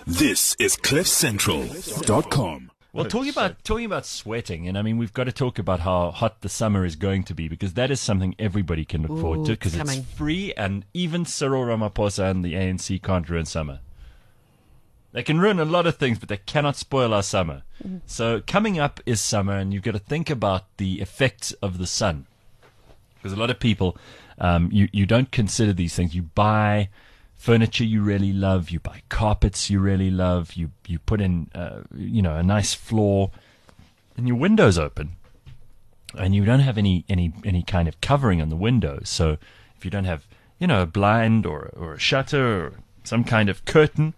This is CliffCentral.com. Well, talking about sweating, and I mean, we've got to talk about how hot the summer is going to be, because that is something everybody can look forward to, because it's free, and even Cyril Ramaphosa and the ANC can't ruin summer. They can ruin a lot of things, but they cannot spoil our summer. So coming up is summer, and you've got to think about the effects of the sun, because a lot of people, you don't consider these things. You buy furniture you really love, you buy carpets you really love, you put in a nice floor, and your windows open, and you don't have any kind of covering on the windows. So if you don't have a blind or a shutter or some kind of curtain,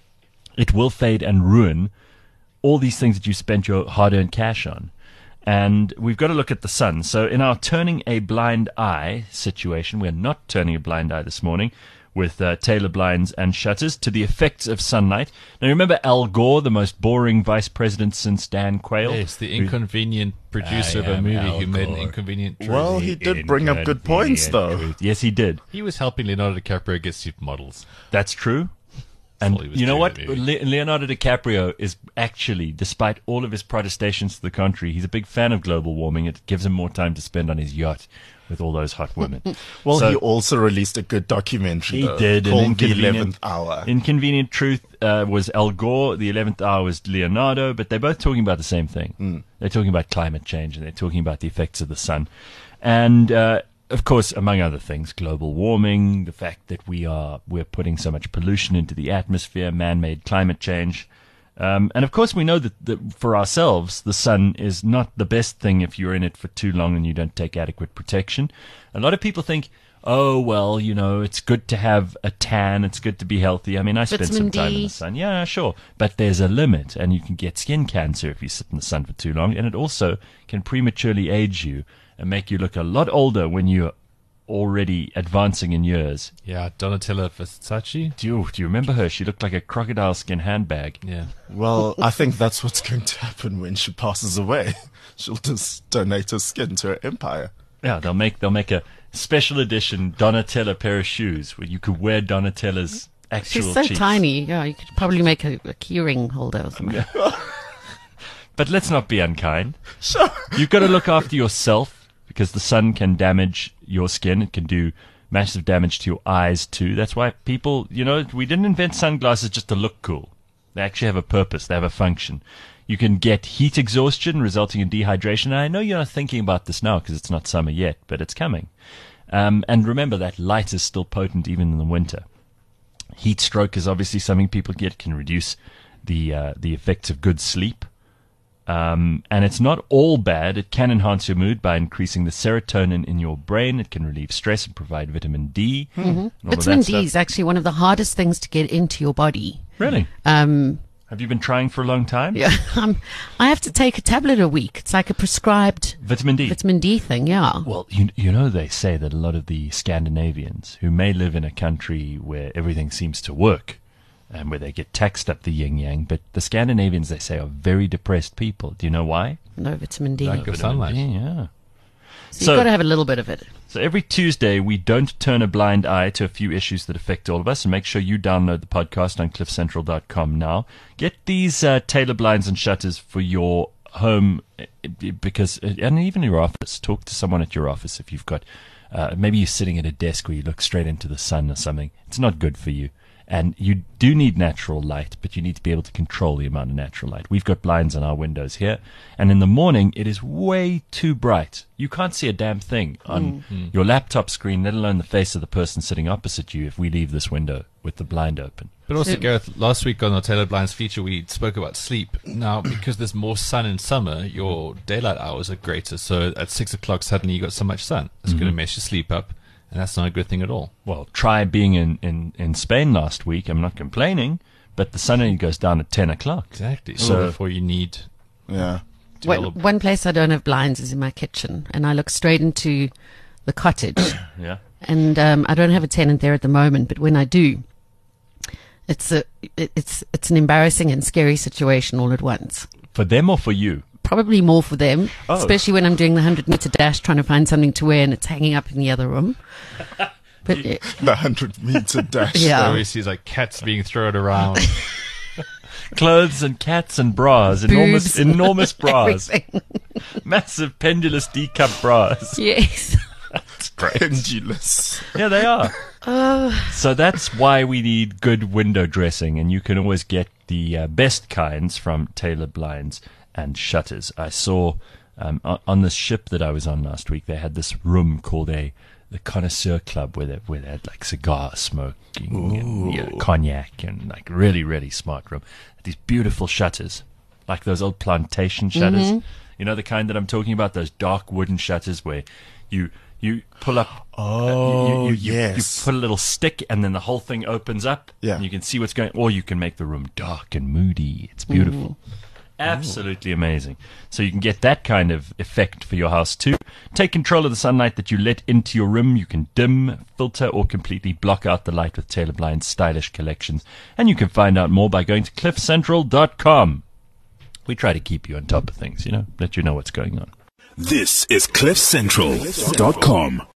it will fade and ruin all these things that you spent your hard-earned cash on. And we've got to look at the sun. So in our turning a blind eye situation, we're not turning a blind eye this morning with Taylor blinds and shutters to the effects of sunlight. Now, remember Al Gore, the most boring vice president since Dan Quayle? Yes, the inconvenient producer of a movie who made an inconvenient truth. Well, he did bring up good points, though. Yes, he did. He was helping Leonardo DiCaprio get supermodels. That's true. And you know what? Leonardo DiCaprio is actually, despite all of his protestations to the contrary, he's a big fan of global warming. It gives him more time to spend on his yacht with all those hot women. Well, so, he also released a good documentary. He did. Called The 11th Hour. Inconvenient Truth was Al Gore. The 11th Hour was Leonardo. But they're both talking about the same thing. They're talking about climate change, and they're talking about the effects of the sun. And of course, among other things, global warming, the fact that we're putting so much pollution into the atmosphere, man-made climate change. And of course, we know that for ourselves, the sun is not the best thing if you're in it for too long and you don't take adequate protection. A lot of people think, oh, well, it's good to have a tan, it's good to be healthy. I mean, I spent some time in the sun. Yeah, sure. But there's a limit, and you can get skin cancer if you sit in the sun for too long. And it also can prematurely age you and make you look a lot older when you're already advancing in years. Yeah, Donatella Versace. Do you remember her? She looked like a crocodile skin handbag. Yeah. Well, I think that's what's going to happen when she passes away. She'll just donate her skin to her empire. Yeah, they'll make a special edition Donatella pair of shoes where you could wear Donatella's actual She's so cheeks. tiny. Yeah, you could probably make a keyring holder or something. But let's not be unkind. Sure. You've got to look after yourself, because the sun can damage your skin. It can do massive damage to your eyes too. That's why people, we didn't invent sunglasses just to look cool. They actually have a purpose. They have a function. You can get heat exhaustion resulting in dehydration. And I know you're not thinking about this now because it's not summer yet, but it's coming. And remember that light is still potent even in the winter. Heat stroke is obviously something people get. It can reduce the effects of good sleep. And it's not all bad. It can enhance your mood by increasing the serotonin in your brain. It can relieve stress and provide vitamin D. Vitamin D is actually one of the hardest things to get into your body. Really? Have you been trying for a long time? Yeah, I have to take a tablet a week. It's like a prescribed vitamin D thing, yeah. Well, they say that a lot of the Scandinavians who may live in a country where everything seems to work, and where they get taxed up the yin-yang. But the Scandinavians, they say, are very depressed people. Do you know why? No vitamin D. Lack of sunlight. Yeah. So you've got to have a little bit of it. So every Tuesday, we don't turn a blind eye to a few issues that affect all of us. And make sure you download the podcast on CliffCentral.com now. Get these Taylor blinds and shutters for your home, and even your office. Talk to someone at your office if you've got, maybe you're sitting at a desk where you look straight into the sun or something. It's not good for you. And you do need natural light, but you need to be able to control the amount of natural light. We've got blinds on our windows here, and in the morning it is way too bright. You can't see a damn thing on your laptop screen, let alone the face of the person sitting opposite you if we leave this window with the blind open. But also, Gareth, last week on our Taylor Blinds feature, we spoke about sleep. Now, because there's more sun in summer, your daylight hours are greater. So at 6 o'clock, suddenly you got so much sun. It's going to mess your sleep up. And that's not a good thing at all. Well, try being in Spain last week. I'm not complaining, but the sun only goes down at 10 o'clock. Exactly. So therefore you need... Yeah. One place I don't have blinds is in my kitchen, and I look straight into the cottage. Yeah. And I don't have a tenant there at the moment, but when I do, it's an embarrassing and scary situation all at once. For them or for you? Probably more for them, especially when I'm doing the 100-meter dash, trying to find something to wear, and it's hanging up in the other room. But the 100-meter dash. Yeah. So he sees like cats being thrown around. clothes and cats and bras, enormous bras, Everything. massive pendulous D-cup bras. Yes. That's great. Pendulous. Yeah, they are. So that's why we need good window dressing, and you can always get the best kinds from Taylor Blinds and Shutters. I saw on the ship that I was on last week, they had this room called the Connoisseur Club where they had like cigar smoking and cognac and like really, really smart room. These beautiful shutters, like those old plantation shutters. Mm-hmm. You know the kind that I'm talking about, those dark wooden shutters where you pull up. Oh, you yes. put a little stick and then the whole thing opens up. Yeah. And you can see what's going. Or you can make the room dark and moody. It's beautiful. Absolutely amazing. So you can get that kind of effect for your house too. Take control of the sunlight that you let into your room. You can dim, filter, or completely block out the light with Taylor Blind's stylish collections. And you can find out more by going to cliffcentral.com. We try to keep you on top of things, let you know what's going on. This is cliffcentral.com.